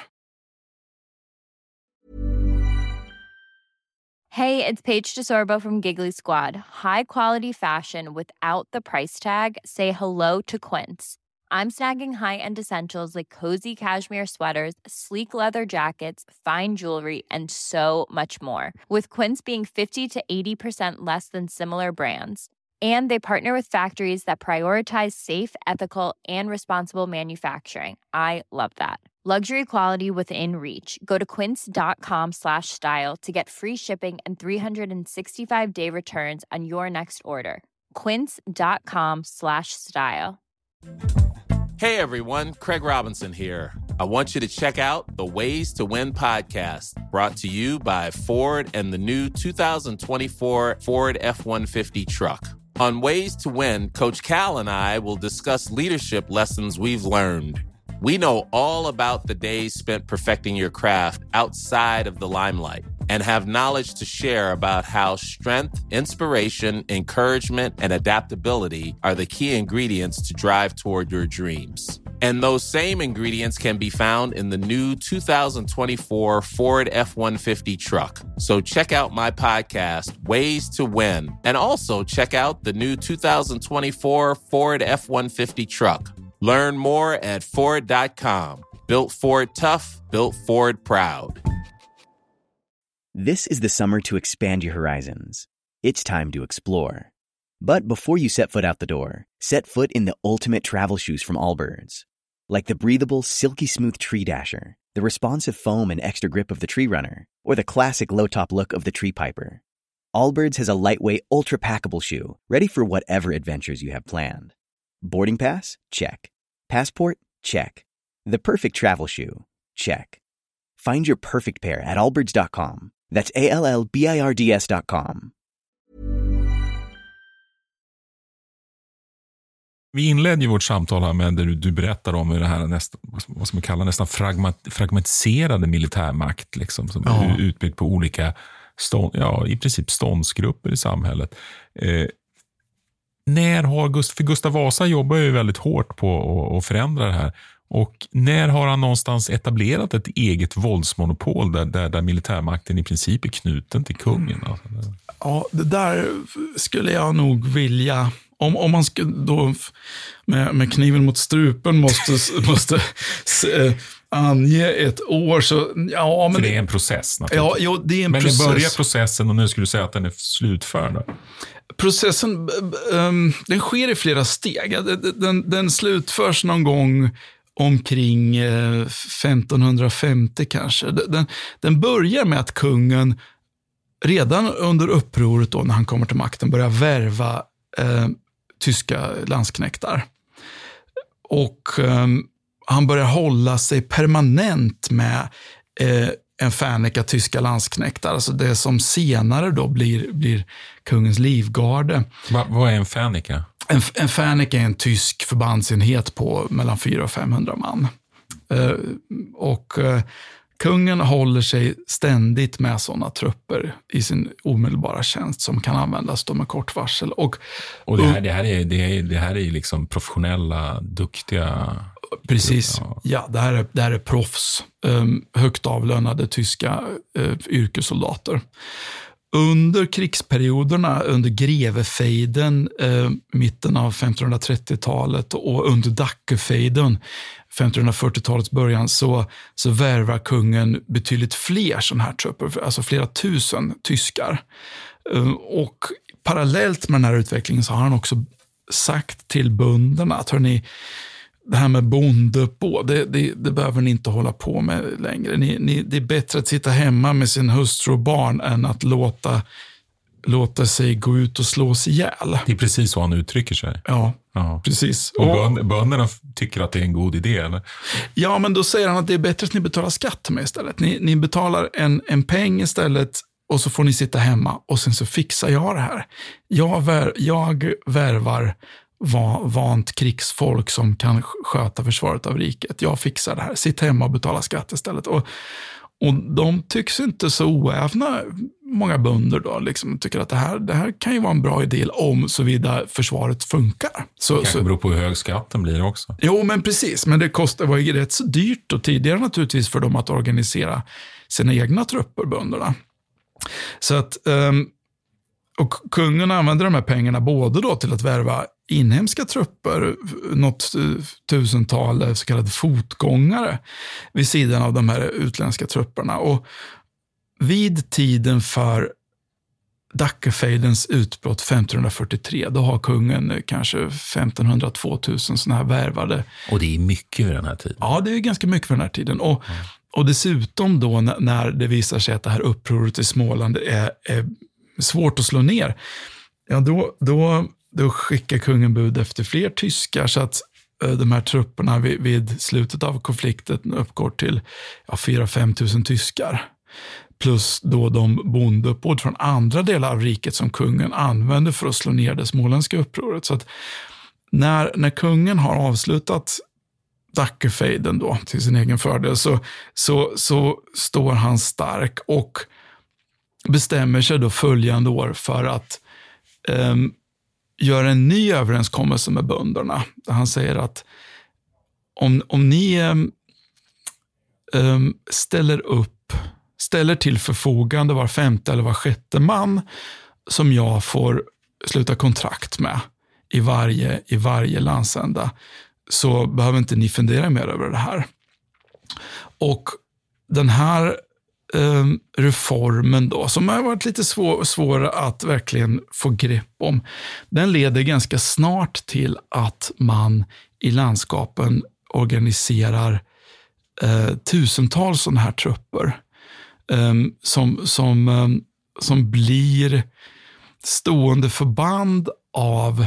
Hey, it's Paige DeSorbo from Giggly Squad. High quality fashion without the price tag. Say hello to Quince. I'm snagging high-end essentials like cozy cashmere sweaters, sleek leather jackets, fine jewelry, and so much more. With Quince being fifty to eighty percent less than similar brands. And they partner with factories that prioritize safe, ethical, and responsible manufacturing. I love that. Luxury quality within reach. Go to quince.com slash style to get free shipping and three sixty-five day returns on your next order. Quince.com slash style. Hey everyone, Craig Robinson here. I want you to check out the Ways to Win podcast, brought to you by Ford and the new two thousand twenty-four Ford F one fifty truck. On Ways to Win, Coach Cal and I will discuss leadership lessons we've learned. We know all about the days spent perfecting your craft outside of the limelight and have knowledge to share about how strength, inspiration, encouragement, and adaptability are the key ingredients to drive toward your dreams. And those same ingredients can be found in the new two thousand twenty-four Ford F one fifty truck. So check out my podcast, Ways to Win, and also check out the new two thousand twenty-four Ford F one fifty truck. Learn more at Ford dot com. Built Ford tough, built Ford proud. This is the summer to expand your horizons. It's time to explore. But before you set foot out the door, set foot in the ultimate travel shoes from Allbirds. Like the breathable, silky smooth Tree Dasher, the responsive foam and extra grip of the Tree Runner, or the classic low-top look of the Tree Piper. Allbirds has a lightweight, ultra-packable shoe, ready for whatever adventures you have planned. Boarding pass? Check. Passport? Check. The perfect travel shoe? Check. Find your perfect pair at allbirds dot com. That's A L L B I R D S dot com. Vi inledde ju vårt samtal här med där du, du berättar om hur det här nästa, vad ska man kalla nästan fragmat, fragmentiserade militärmakt liksom, som ja. är utbyggd på olika stånd, ja, i princip ståndsgrupper i samhället. Eh, när har Gust, för Gustav Vasa jobbar ju väldigt hårt på att förändra det här. Och när har han någonstans etablerat ett eget våldsmonopol där, där, där militärmakten i princip är knuten till kungen? Alltså. Ja, det där skulle jag nog vilja... Om, om man skulle då med, med kniven mot strupen måste, måste se, ange ett år så... Ja, men för det är en process ja, ja, det är en men process. Men det börjar processen och nu skulle du säga att den är slutförd. Processen um, den sker i flera steg. Den, den, den slutförs någon gång omkring eh, femton femtio kanske. Den, den börjar med att kungen redan under upproret då, när han kommer till makten börjar värva eh, tyska landsknektar. Och eh, han börjar hålla sig permanent med eh, en färnika tyska landsknektar. Alltså det som senare då blir, blir kungens livgarde. Va, vad är en färnika? En, en färnika är en tysk förbandsenhet på mellan fyra och femhundra man. Eh, och eh, kungen håller sig ständigt med sådana trupper i sin omedelbara tjänst som kan användas då med kort varsel. Och, och det, här, det, här är, det, är, det här är liksom professionella, duktiga... Precis, ja, ja det, här är, det här är proffs, um, högt avlönade tyska uh, yrkessoldater. Under krigsperioderna, under grevefejden, uh, mitten av femtonhundratrettiotalet och under Dackefejden, femtonhundrafyrtiotalets början, så, så värvar kungen betydligt fler sådana här trupper, alltså flera tusen tyskar. Uh, och parallellt med den här utvecklingen så har han också sagt till bönderna att hörni, det här med bondeuppbåd, det, det, det behöver ni inte hålla på med längre. Ni, ni, det är bättre att sitta hemma med sin hustru och barn än att låta, låta sig gå ut och slås ihjäl. Det är precis så han uttrycker sig. Ja, ja. precis. Och, och bönderna tycker att det är en god idé, eller? Ja, men då säger han att det är bättre att ni betalar skatt med istället. Ni, ni betalar en, en peng istället och så får ni sitta hemma och sen så fixar jag det här. Jag, vär, jag värvar vant krigsfolk som kan sköta försvaret av riket. Jag fixar det här. Sitt hemma och betala skatt istället. Och, och de tycks inte så oävna, många bönder då, liksom tycker att det här, det här kan ju vara en bra idé om såvida försvaret funkar. Så, det kanske så, beror på hur hög skatten blir också. Jo, men precis. Men det kostar, var ju rätt så dyrt och tidigare naturligtvis för dem att organisera sina egna trupper, bönderna. Så att um, och kungen använder de här pengarna både då till att värva inhemska trupper, något tusental så kallade fotgångare vid sidan av de här utländska trupperna. Och vid tiden för Dackefejdens utbrott femtonhundrafyrtiotre, då har kungen kanske femtonhundra till tvåtusen sådana här värvade. Och det är mycket för den här tiden. Ja, det är ganska mycket för den här tiden. Och, mm. och dessutom då när det visar sig att det här upproret i Småland är, är svårt att slå ner, ja då, då, då skickar kungen bud efter fler tyskar så att uh, de här trupperna vid, vid slutet av konflikten uppgår till ja, fyra till fem tusen tyskar. Plus då de bondeuppbåd från andra delar av riket som kungen använde för att slå ner det småländska upproret. Så att när, när kungen har avslutat Dackefejden då till sin egen fördel så, så, så står han stark och bestämmer sig då följande år för att um, göra en ny överenskommelse med bönderna. Där han säger att om, om ni um, ställer upp, ställer till förfogande var femte eller var sjätte man som jag får sluta kontrakt med i varje, i varje landsända, så behöver inte ni fundera mer över det här. Och den här Um, reformen då, som har varit lite svår, svår att verkligen få grepp om, den leder ganska snart till att man i landskapen organiserar uh, tusentals sådana här trupper um, som, som um, som blir stående förband av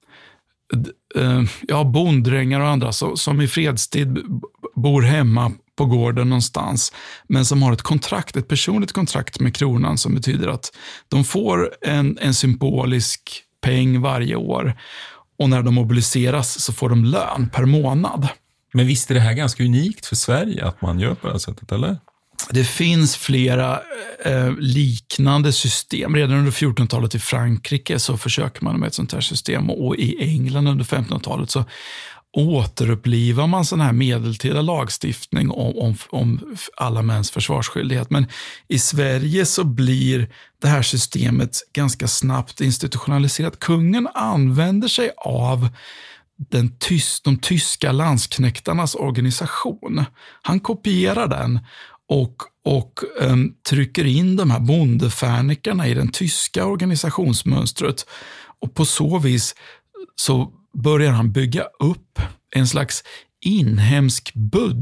ja, bonddrängar och andra som i fredstid bor hemma på gården någonstans, men som har ett kontrakt, ett personligt kontrakt med kronan, som betyder att de får en, en symbolisk peng varje år, och när de mobiliseras så får de lön per månad. Men visst är det här ganska unikt för Sverige att man gör på det här sättet, eller? Det finns flera eh, liknande system. Redan under fjortonhundratalet i Frankrike så försöker man med ett sånt här system, och i England under femtonhundratalet så återupplivar man sån här medeltida lagstiftning om, om, om alla mäns försvarsskyldighet. Men i Sverige så blir det här systemet ganska snabbt institutionaliserat. Kungen använder sig av den tys, de tyska landsknektarnas organisation. Han kopierar den och, och um, trycker in de här bondefärnikarna i den tyska organisationsmönstret, och på så vis så börjar han bygga upp en slags inhemsk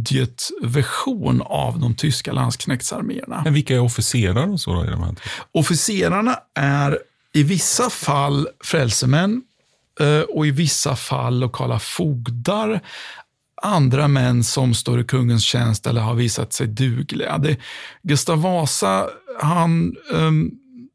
budgetversion av de tyska landsknektsarméerna. Men vilka är officerare och så då i de här? Officerarna är i vissa fall frälsemän och i vissa fall lokala fogdar, andra män som står i kungens tjänst eller har visat sig dugliga. Det, Gustav Vasa, han um,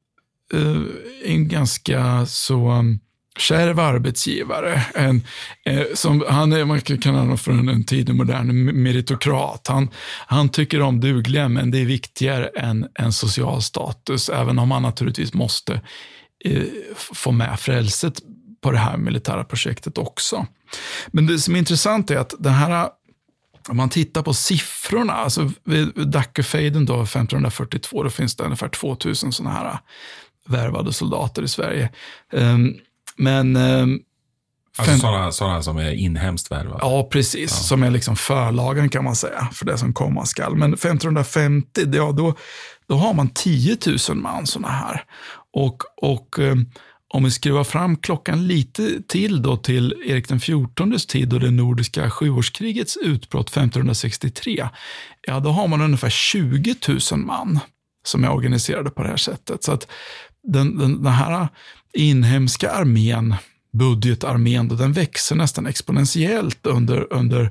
uh, är en ganska så um, kärv arbetsgivare. En, eh, som, han är, man kan kalla honom för en, en tidig modern meritokrat. Han, han tycker om dugliga, men det är viktigare än en social status, även om han naturligtvis måste eh, få med frälset på det här militära projektet också. Men det som är intressant är att det här, om man tittar på siffrorna, alltså vid Dackefejden då femtonhundrafyrtiotvå, då finns det ungefär tvåtusen sådana här värvade soldater i Sverige. Um, men um, alltså fem... sådana, sådana som är inhemskt värvade? Ja, precis. Ja. Som är liksom förlagen kan man säga för det som komma skall. Men femtonhundrafemtio, ja, då, då har man tio tusen man sådana här. Och, och um, om vi skruvar fram klockan lite till då till Erik den fjortondes tid och det nordiska sjuårskrigets utbrott femtonhundrasextiotre, ja, då har man ungefär tjugo tusen man som är organiserade på det här sättet. Så att den, den, den här inhemska armén, budgetarmén, då, den växer nästan exponentiellt under, under,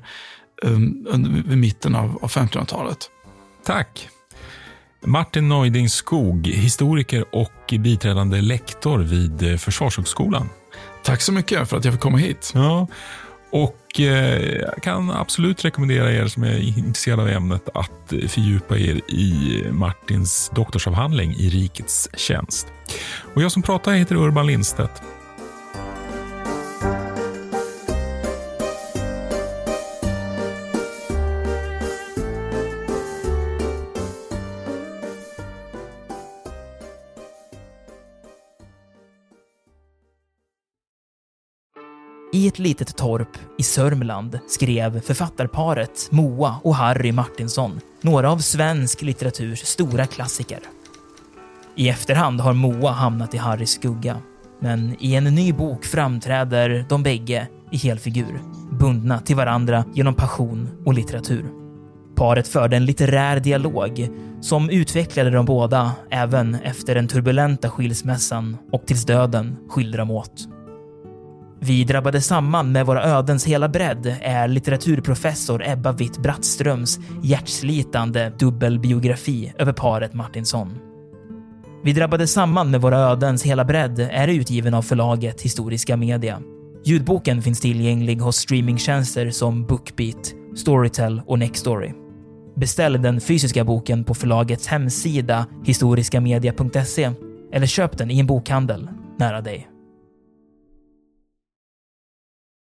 um, under vid mitten av, av femtonhundratalet. Tack. Martin Neuding Skog, historiker och biträdande lektor vid Försvarshögskolan. Tack så mycket för att jag fick komma hit. Ja, och eh, jag kan absolut rekommendera er som är intresserade av ämnet att fördjupa er i Martins doktorsavhandling i rikets tjänst. Och jag som pratar heter Urban Lindstedt. I ett litet torp i Sörmland skrev författarparet Moa och Harry Martinsson några av svensk litteraturs stora klassiker. I efterhand har Moa hamnat i Harrys skugga, men i en ny bok framträder de bägge i helfigur, bundna till varandra genom passion och litteratur. Paret förde en litterär dialog som utvecklade de båda även efter den turbulenta skilsmässan och tills döden skilde dem åt. Vi drabbade samman med våra ödens hela bredd är litteraturprofessor Ebba Witt-Brattströms hjärtslitande dubbelbiografi över paret Martinsson. Vi drabbade samman med våra ödens hela bredd är utgiven av förlaget Historiska Media. Ljudboken finns tillgänglig hos streamingtjänster som Bookbeat, Storytel och Nextory. Beställ den fysiska boken på förlagets hemsida historiskamedia punkt se eller köp den i en bokhandel nära dig.